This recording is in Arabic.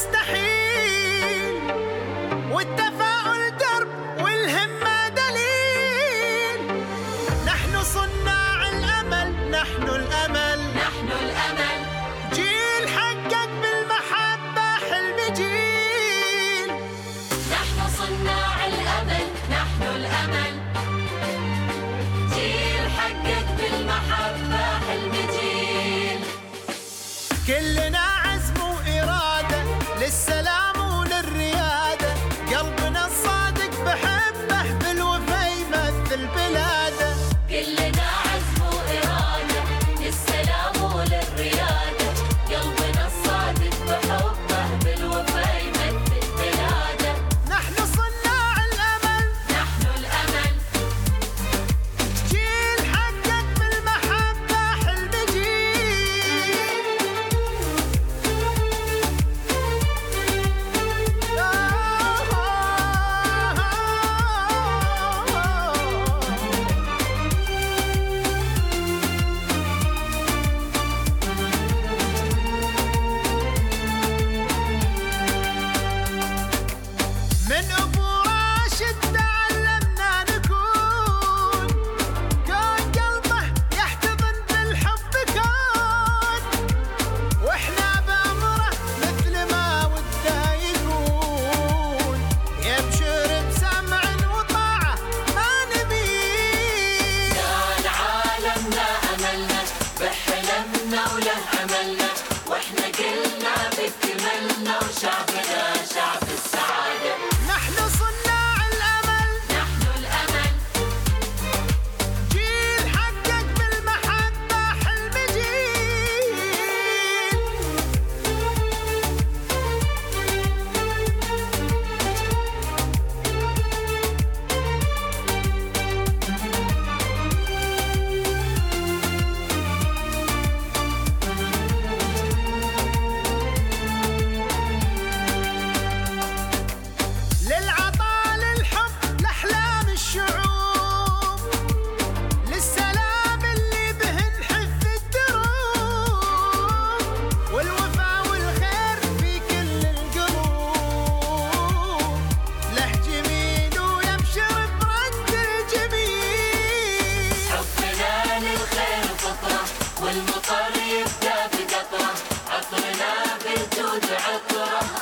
مستحيل، والتفاؤل درب والهمة دليل. نحن صناع الأمل، نحن الأمل، نحن الأمل. جيل حقق بالمحبة حلم جيل. نحن صناع الأمل، نحن الأمل، جيل حقق بالمحبة حلم جيل. كلنا عزم وإرادة للسلام وللريادة، قلبنا الصادق بحبه بالوفا يمثل بلاده. كلنا عزم وإرادة للسلام وللريادة، قلبنا الصادق بحبه بالوفا يمثل بلاده. نحن صناع الأمل، نحن الأمل، جيل حقق بالمحبة حلم جيل. من أبو راشد تعلمنا نكون كون قلبه يحتضن بالحب كون، واحنا بأمره مثل ما وده يكون. يبشر بسمع وطاعة ما نبيه. كان عالمنا أملنا بحلمنا وله أملنا، واحنا قلنا بكملنا وشعبنا شعب السعادة. نحن صناع الأمل، نحن الأمل، جيل حقق بالمحبة حلم جيل. للعطاء للحب لأحلام الشعوب، للسلام اللي به نحف الدروب، والوفا والخير في كل القلوب. له جميل ويبشر برد الجميل. حبنا للخير فطرة، والمطر يبدأ بقطرة، عطرنا بالجود عطرة.